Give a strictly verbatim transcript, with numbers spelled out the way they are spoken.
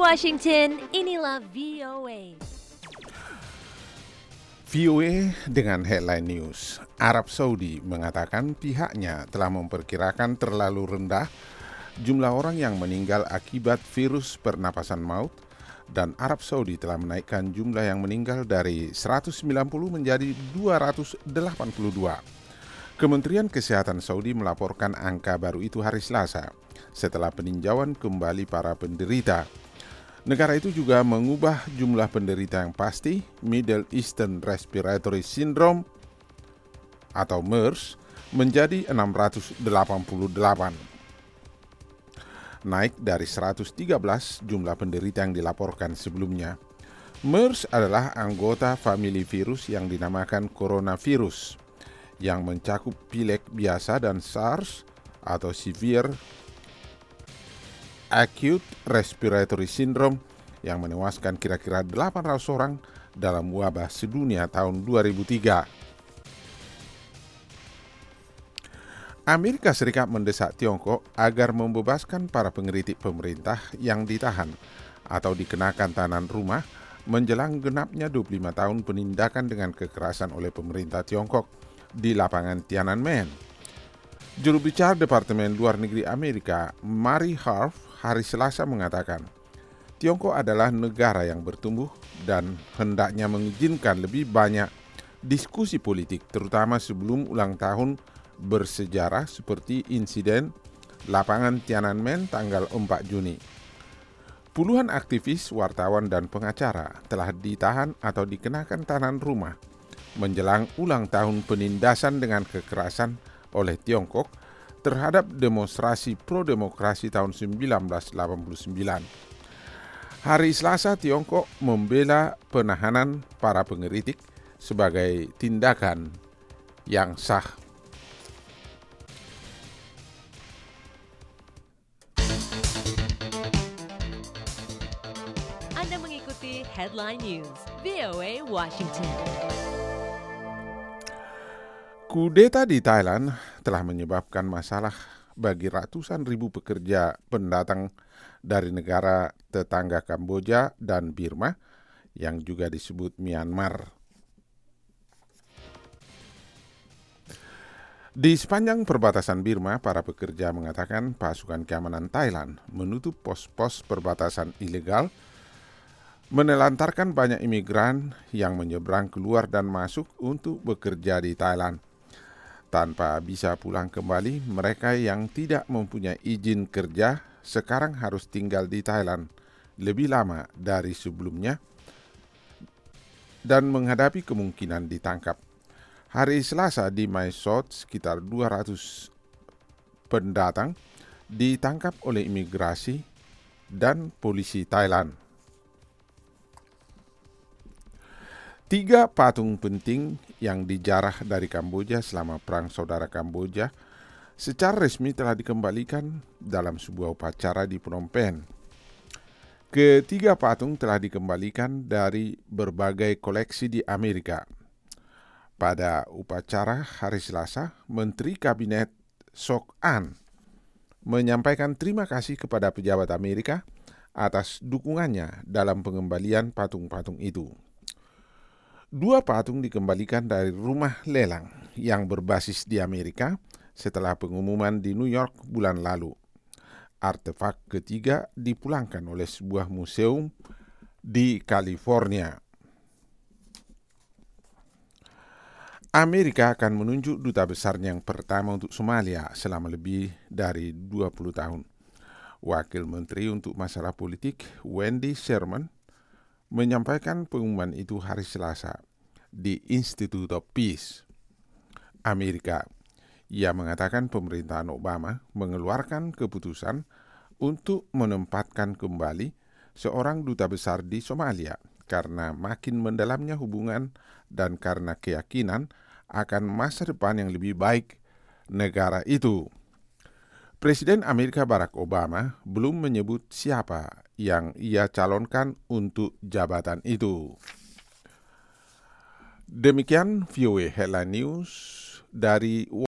Washington, inilah V O A. V O A dengan headline news. Arab Saudi mengatakan pihaknya telah memperkirakan terlalu rendah jumlah orang yang meninggal akibat virus pernapasan maut, dan Arab Saudi telah menaikkan jumlah yang meninggal dari seratus sembilan puluh menjadi dua ratus delapan puluh dua. Kementerian Kesehatan Saudi melaporkan angka baru itu hari Selasa setelah peninjauan kembali para penderita. Negara itu juga mengubah jumlah penderita yang pasti Middle Eastern Respiratory Syndrome atau MERS menjadi enam ratus delapan puluh delapan. Naik dari seratus tiga belas jumlah penderita yang dilaporkan sebelumnya. MERS adalah anggota famili virus yang dinamakan coronavirus, yang mencakup pilek biasa dan SARS atau Severe Acute Respiratory Syndrome yang menewaskan kira-kira delapan ratus orang dalam wabah sedunia tahun dua ribu tiga. Amerika Serikat mendesak Tiongkok agar membebaskan para pengkritik pemerintah yang ditahan atau dikenakan tahanan rumah menjelang genapnya dua puluh lima tahun penindakan dengan kekerasan oleh pemerintah Tiongkok di lapangan Tiananmen. Juru bicara Departemen Luar Negeri Amerika, Mary Harf, hari Selasa mengatakan, Tiongkok adalah negara yang bertumbuh dan hendaknya mengizinkan lebih banyak diskusi politik, terutama sebelum ulang tahun bersejarah seperti insiden lapangan Tiananmen tanggal empat Juni. Puluhan aktivis, wartawan, dan pengacara telah ditahan atau dikenakan tahanan rumah menjelang ulang tahun penindasan dengan kekerasan oleh Tiongkok terhadap demonstrasi pro-demokrasi tahun seribu sembilan ratus delapan puluh sembilan. Hari Selasa, Tiongkok membela penahanan para pengkritik sebagai tindakan yang sah. Anda mengikuti Headline News, V O A Washington. Kudeta di Thailand telah menyebabkan masalah bagi ratusan ribu pekerja pendatang dari negara tetangga Kamboja dan Birma yang juga disebut Myanmar. Di sepanjang perbatasan Birma, para pekerja mengatakan pasukan keamanan Thailand menutup pos-pos perbatasan ilegal, menelantarkan banyak imigran yang menyeberang keluar dan masuk untuk bekerja di Thailand. Tanpa bisa pulang kembali, mereka yang tidak mempunyai izin kerja sekarang harus tinggal di Thailand lebih lama dari sebelumnya dan menghadapi kemungkinan ditangkap. Hari Selasa di Mae Sot, sekitar dua ratus pendatang ditangkap oleh imigrasi dan polisi Thailand. Tiga patung penting yang dijarah dari Kamboja selama Perang Saudara Kamboja secara resmi telah dikembalikan dalam sebuah upacara di Phnom Penh. Ketiga patung telah dikembalikan dari berbagai koleksi di Amerika. Pada upacara hari Selasa, Menteri Kabinet Sok An menyampaikan terima kasih kepada pejabat Amerika atas dukungannya dalam pengembalian patung-patung itu. Dua patung dikembalikan dari rumah lelang yang berbasis di Amerika setelah pengumuman di New York bulan lalu. Artefak ketiga dipulangkan oleh sebuah museum di California. Amerika akan menunjuk duta besarnya yang pertama untuk Somalia selama lebih dari dua puluh tahun. Wakil Menteri untuk Masalah Politik Wendy Sherman menyampaikan pengumuman itu hari Selasa di Institute of Peace, Amerika. Ia mengatakan pemerintahan Obama mengeluarkan keputusan untuk menempatkan kembali seorang duta besar di Somalia karena makin mendalamnya hubungan dan karena keyakinan akan masa depan yang lebih baik negara itu. Presiden Amerika Barack Obama belum menyebut siapa yang ia calonkan untuk jabatan itu. Demikian V O A Headline News dari